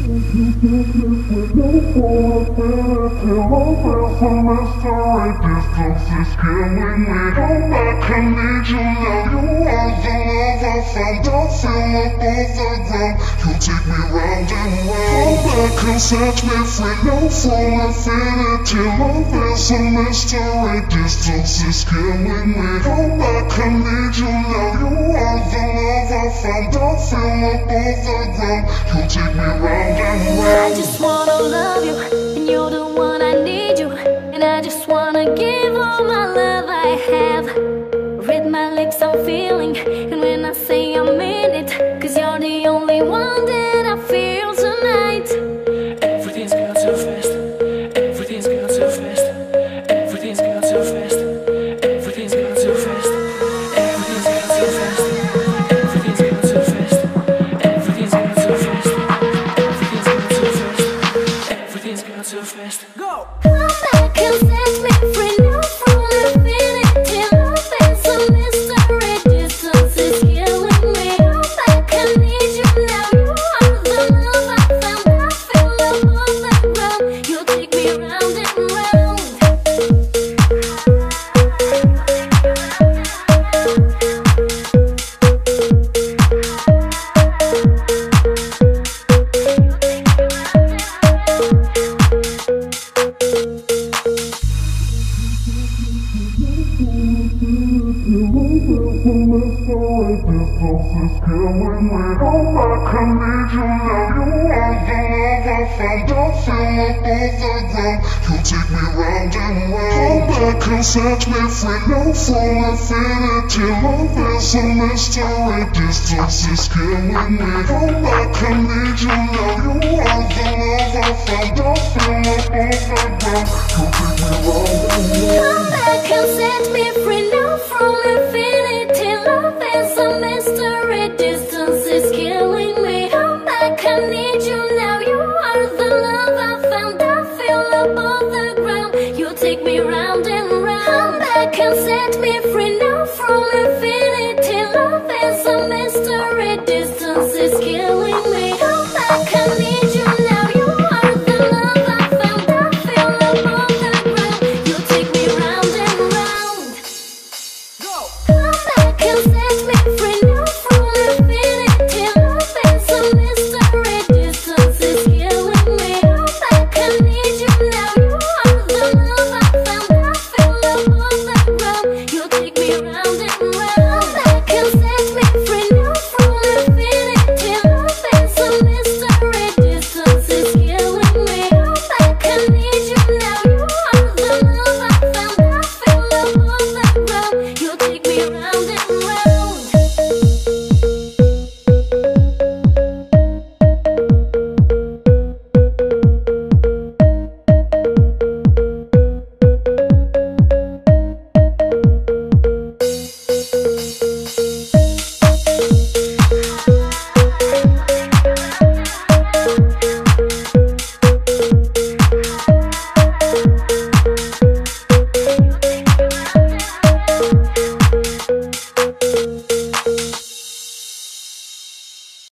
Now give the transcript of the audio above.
Set me free, no full infinity. Love is a mystery, distance is killing me. Come back, I need you now. You are the love I found. I feel above the ground. You take me round and round. I just wanna love you, and you're the one I need you. And I just wanna give all my love I have. Read my lips, I'm feeling, and when I say I mean it, 'cause you're the only one that I feel tonight. Everything's gone too fast. Everything's gone too fast. Everything's gone too fast. Everything's gone too fast. Everything's gone too fast. Everything's gone too fast. Everything's gone too fast. Everything's gone too fast. Everything's gone too fast. Go! Come back and set me free now from infinity. Love is a mystery, distance is killing me. Come back, I need you now. You are the love I found. I feel above the ground. You take me round and round. Set me free, no full infinity. Love is a mystery, distance is killing me. Come back, I need you now. You are the love I found. I feel above the ground. You take me round and round. Come back and set me free now from infinity. Love is a mystery, distance is killing me. Come back, I need you now. You are the love I found. I feel above the ground. You take me round and round. Come back and set me free now from infinity. Love is a mystery, distance is killing me.